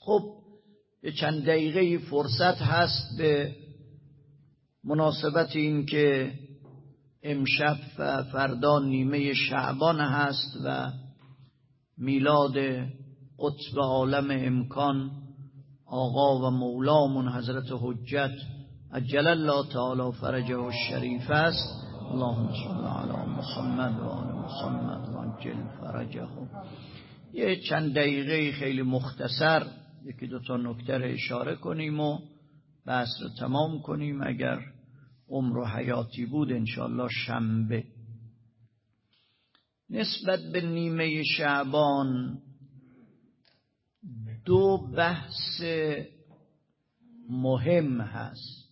خب یه چند دقیقه فرصت هست به مناسبت این که امشب و فردا نیمه شعبان هست و میلاد قطب عالم امکان آقا و مولامون حضرت حجت عجل الله تعالی فرجه الشریف است. اللهم صل علی محمد و آل محمد و عجل فرجه. یه چند دقیقه خیلی مختصر یکی دو تا نکته اشاره کنیم و بحث رو تمام کنیم. اگر عمر و حیاتی بود انشاءالله شنبه. نسبت به نیمه شعبان دو بحث مهم هست،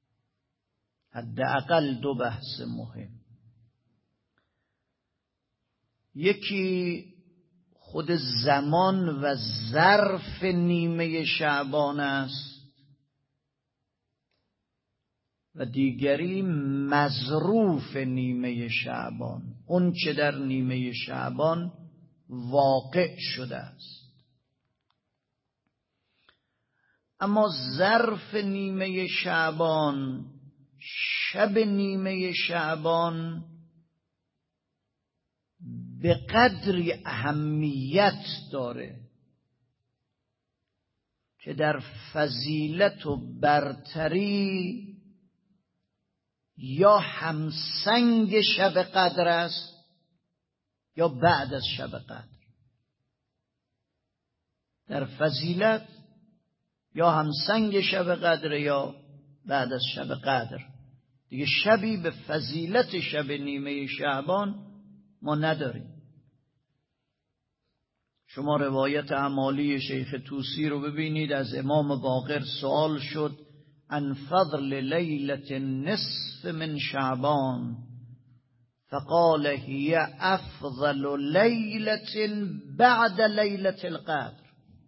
حداقل دو بحث مهم. یکی خود زمان و ظرف نیمه شعبان است و دیگری مظروف نیمه شعبان، اون چه در نیمه شعبان واقع شده است. اما ظرف نیمه شعبان، شب نیمه شعبان به قدری اهمیت داره که در فضیلت و برتری یا همسنگ شب قدر است یا بعد از شب قدر. در فضیلت یا همسنگ شب قدر یا بعد از شب قدر. دیگه شبی به فضیلت شب نیمه شعبان ما نداریم. شما روایت اعمالی شیخ طوسی رو ببینید. از امام باقر سوال شد عن فضل لیلة النصف من شعبان فقال هي افضل لیلة بعد لیلة القدر.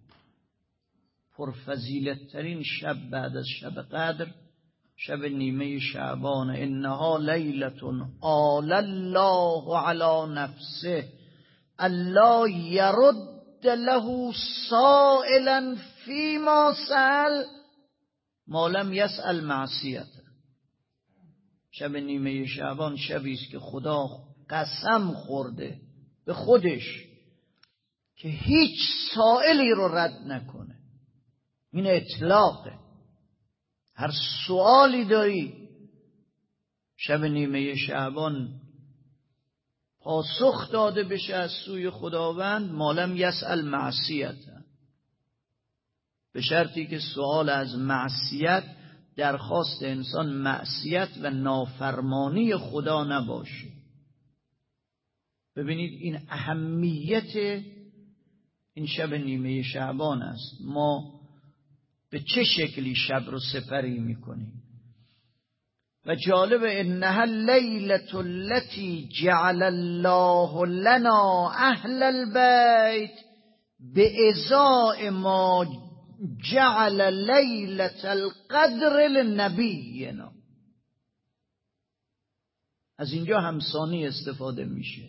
پرفضیلت ترین شب بعد از شب قدر شب نیمه شعبان. انها لیلة آل الله علی نفسه الا یرد له سائلا فیما سأل ما لم یسأل معصیت. شب نیمه شعبان شبی است که خدا قسم خورده به خودش که هیچ سائلی رو رد نکنه. این اطلاقه. هر سوالی داری شب نیمه شعبان پاسخ داده بشه از سوی خداوند. ما لم یسأل معصیت، به شرطی که سوال از معصیت، درخواست انسان معصیت و نافرمانی خدا نباشه. ببینید این اهمیت این شب نیمه شعبان است. ما به چه شکلی شب رو سپری میکنیم. و جالب انها اللیلة التي جعل الله لنا اهل البيت بازاء ما جعل لیلة القدر لنبینا. از اینجا همسانی استفاده میشه.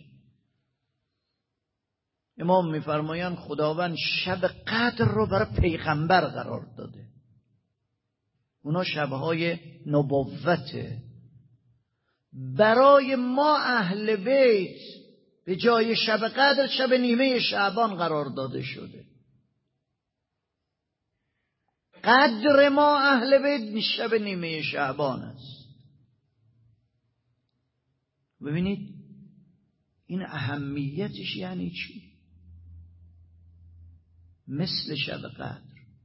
امام میفرمایند خداوند شب قدر رو برای پیغمبر قرار داده. اونا شبهای نبوته. برای ما اهل بیت به جای شب قدر شب نیمه شعبان قرار داده شده. قدر ما اهل بیت شب نیمه شعبان است. ببینید این اهمیتش یعنی چی؟ مثل شب قدر.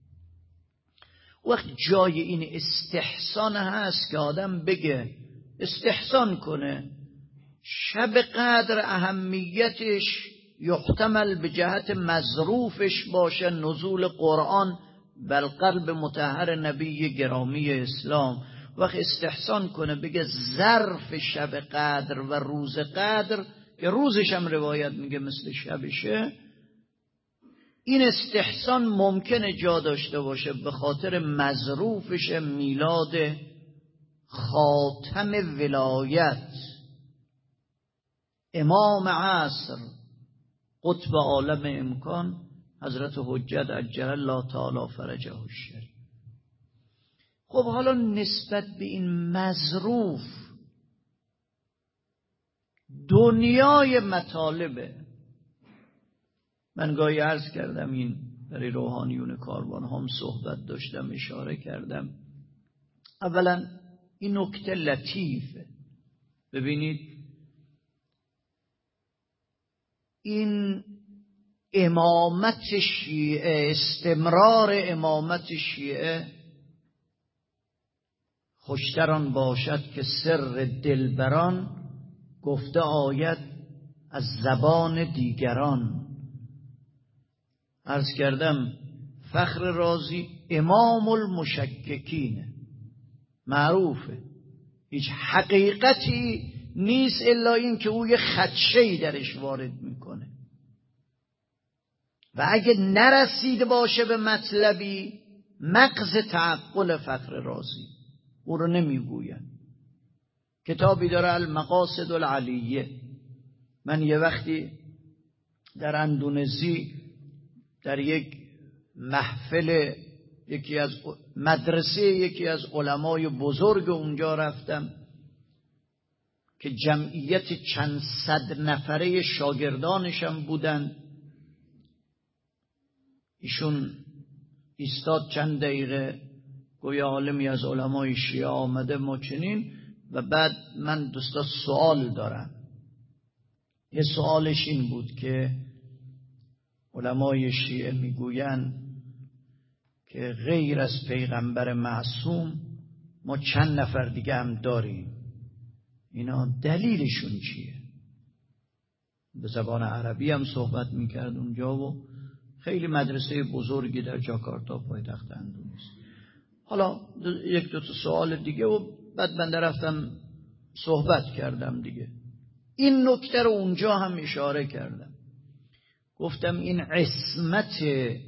وقت جای این استحسان هست که آدم بگه استحسان کنه شب قدر اهمیتش یحتمل به جهت مظروفش باشه نزول قرآن بل قلب مطهر نبی گرامی اسلام. وقت استحسان کنه بگه ظرف شب قدر و روز قدر که روزش هم روایت میگه مثل شبشه. این استحسان ممکنه جا داشته باشه به خاطر مظروفش میلاد خاتم ولایت امام عصر قطب عالم امکان حضرت حجت عجل الله تعالی فرجه الشریف. خب حالا نسبت به این مظروف دنیای مطالبه. من گاهی عرض کردم این برای روحانیون کاروان هم صحبت داشتم، اشاره کردم. اولا این نکته لطیفه. ببینید این امامت شیعه، استمرار امامت شیعه، خوشتر آن باشد که سر دلبران گفته آید از زبان دیگران. عرض کردم فخر رازی امام المشککینه، معروفه، هیچ حقیقتی نیست الا این که او یه خدشه‌ای درش وارد میکنه و اگه نرسیده باشه به مطلبی مغز تعقل فخر رازی او رو نمیگوین. کتابی داره المقاصد العلیه. من یه وقتی در اندونزی در یک محفل یکی از مدرسه یکی از علمای بزرگ اونجا رفتم که جمعیت چند صد نفره شاگردانشم بودن. ایشون ایستاد چند دقیقه، گویا عالمی از علمای شیعه آمده ما چنین، و بعد من دوستا سوال دارم. یه سوالش این بود که علمای شیعه میگوین که غیر از پیغمبر معصوم ما چند نفر دیگه هم داریم، اینا دلیلشون چیه؟ به زبان عربی هم صحبت میکرد اونجا و خیلی مدرسه بزرگی در جاکارتا پایتخت اندونزی. حالا یک دو تا سوال دیگه و بعد من رفتم صحبت کردم دیگه. این نکته رو اونجا هم اشاره کردم، گفتم این عصمت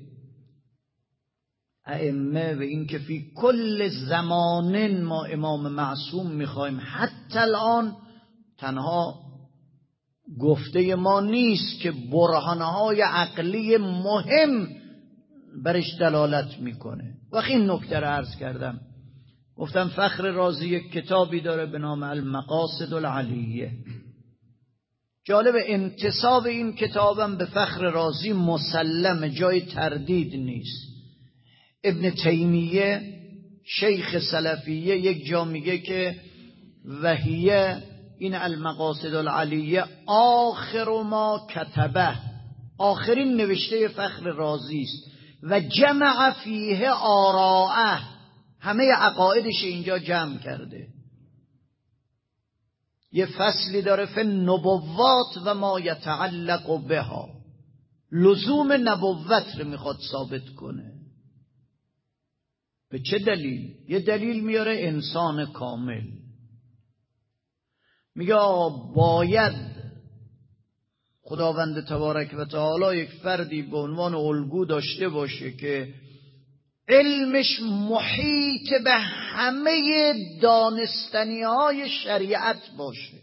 ائمه و این که فی کل زمان ما امام معصوم میخوایم، حتی الان تنها گفته ما نیست که برهانهای عقلی مهم برش دلالت میکنه. وقتی این نکته رو عرض کردم گفتم فخر رازی یک کتابی داره به نام المقاصد العلیه. جالب انتساب این کتابم به فخر رازی مسلم، جای تردید نیست. ابن تیمیه شیخ سلفیه یک جا میگه که وحیه این المقاصد العلیه آخر ما کتبه، آخرین نوشته فخر رازی است و جمع فیه آراءه، همه عقایدش اینجا جمع کرده. یه فصلی داره فی النبوات و ما یتعلق بها، لزوم نبوت رو میخواد ثابت کنه. به چه دلیل؟ یه دلیل میاره انسان کامل. میگه باید خداوند تبارک و تعالی یک فردی به عنوان الگو داشته باشه که علمش محیط به همه دانستنی‌های شریعت باشه،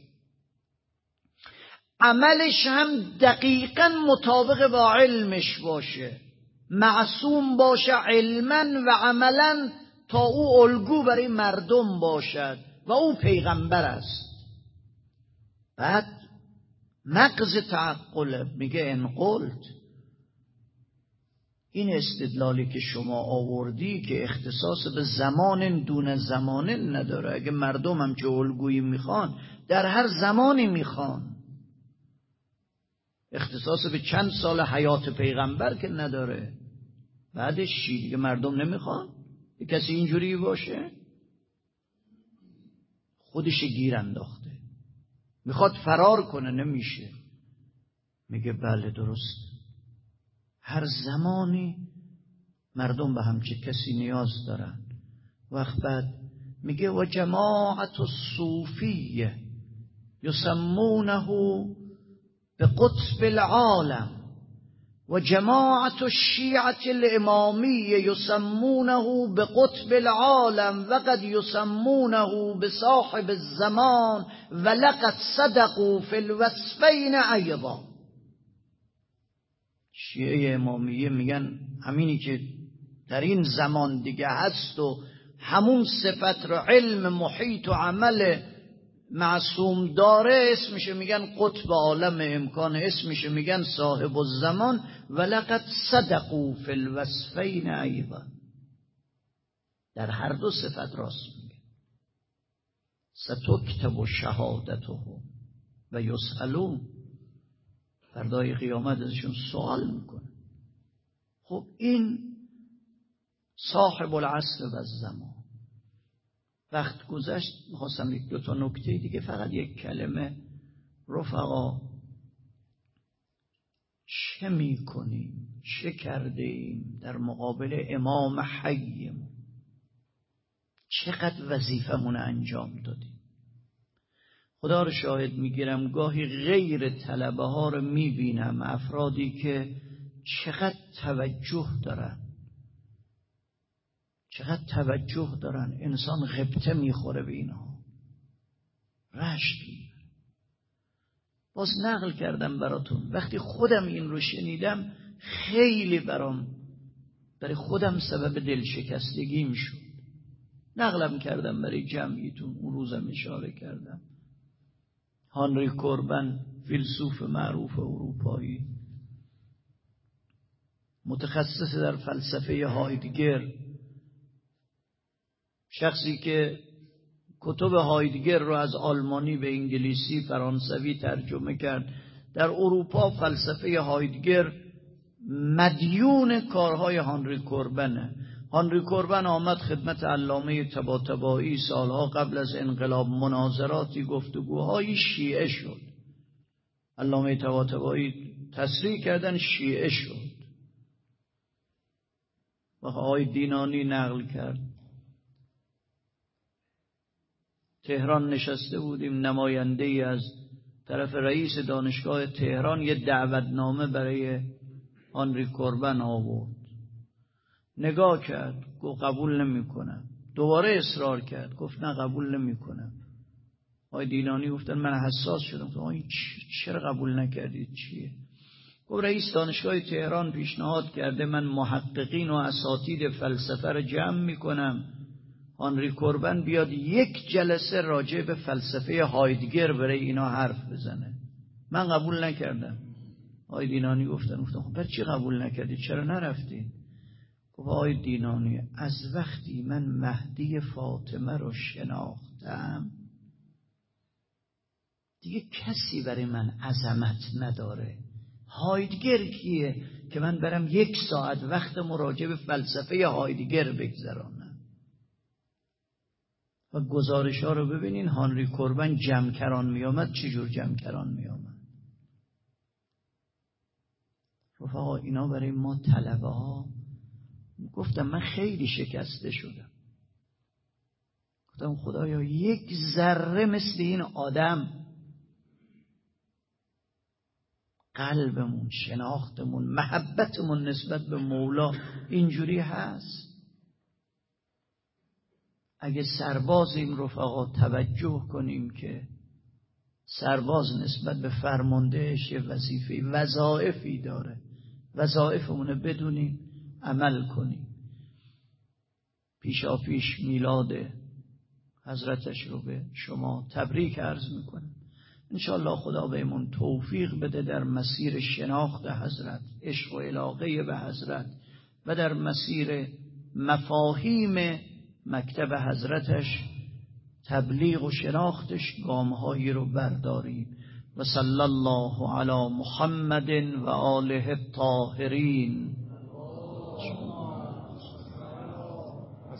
عملش هم دقیقاً مطابق با علمش باشه، معصوم باشه علماً و عملاً تا او الگو برای مردم باشد و او پیغمبر است. بعد مغز تعقل میگه ان قلت، این استدلالی که شما آوردی که اختصاص به زمان دون زمان نداره، اگه مردم هم چه الگویی میخوان در هر زمانی میخوان، اختصاص به چند سال حیات پیغمبر که نداره، بعدش چی دیگه؟ مردم نمیخوان کسی اینجوری باشه؟ خودش گیر انداخته، میخواد فرار کنه نمیشه. میگه بله درست، هر زمانی مردم به همچه کسی نیاز دارن. وقت بعد میگه و جماعت الصوفیه یسمونه به قطب العالم و جماعت الشیعة الامامیه یسمونه به قطب العالم و قد یسمونه به صاحب الزمان و لقد صدقوا فی الوصفین ایضا. شیعه امامیه میگن همینی که در این زمان دیگه هست و همون صفت رو علم محیط و عمل معصوم داره اسمشه میگن قطب عالم امکان، اسمشه میگن صاحب الزمان. ولقد صدقوا فی الوصفین ایضا، در هر دو صفت راست میگه. ستکتب شهادته و یسألون، فردای قیامت ازشون سوال میکنه. خب این صاحب العصر و الزمان. وقت گذشت، میخواستم یک دو تا نکته دیگه، فقط یک کلمه. رفقا چه میکنیم، چه کرده ایم در مقابل امام حیمون؟ چقدر وظیفمون انجام دادیم؟ خدا رو شاهد میگیرم گاهی غیر طلبه ها رو میبینم، افرادی که چقدر توجه دارن، چقدر توجه دارن، انسان غبطه میخوره به اینها، رشک میبره. باز نقل کردم براتون، وقتی خودم این رو شنیدم خیلی برای خودم سبب دلشکستگیم شد. نقلم کردم برای جمعیتون، اون روزم اشاره کردم. هانری کوربن، فیلسوف معروف اروپایی، متخصص در فلسفه هایدگر، شخصی که کتب هایدگر رو از آلمانی به انگلیسی فرانسوی ترجمه کرد. در اروپا فلسفه هایدگر مدیون کارهای هانری کوربنه. هانری کوربن آمد خدمت علامه طباطبایی سالها قبل از انقلاب، مناظراتی گفتگوهای شیعه شد. علامه طباطبایی تصریح کردن شیعه شد. و آقای دینانی نقل کرد، تهران نشسته بودیم، نماینده ای از طرف رئیس دانشگاه تهران یه دعوتنامه برای هانری کوربن آورد. نگاه کرد، گفت قبول نمی‌کنم. دوباره اصرار کرد، گفت نه قبول نمی‌کنم. آقای دینانی گفتن من حساس شدم، گفتم این چرا قبول نکردید چیه؟ گفت رئیس دانشگاه تهران پیشنهاد کرده من محققین و اساتید فلسفه رو جمع می‌کنم، هانری کوربن بیاد یک جلسه راجع به فلسفه هایدگر برای اینا حرف بزنه. من قبول نکردم. آقای دینانی گفتن خب برای چی قبول نکردید، چرا نرفتید؟ گفت آقای دینانی از وقتی من مهدی فاطمه رو شناختم دیگه کسی برای من عظمت نداره. هایدگر کیه که من برم 1 ساعت وقت مراجعه به فلسفه هایدگر بگذرانم؟ و گزارش ها رو ببینین، هانری کوربن جمکران می آمد، چجور جمکران می آمد. رفقا اینا برای ما طلبه ها. گفتم من خیلی شکسته شدم، گفتم خدایا 1 ذره مثل این آدم قلبمون، شناختمون، محبتمون نسبت به مولا اینجوری هست. اگه سربازیم رفقا توجه کنیم که سرباز نسبت به فرماندهش یه وظیفه، وظایفی داره، وظایفمونه بدونیم، عمل کنیم. پیشاپیش میلاد حضرتش رو به شما تبریک عرض میکنم. انشاءالله خدا بهمون توفیق بده در مسیر شناخت حضرت، عشق و علاقه به حضرت و در مسیر مفاهیم مکتب حضرتش، تبلیغ و شناختش گامهایی رو برداریم. و صلی الله علی محمد و آله الطاهرین.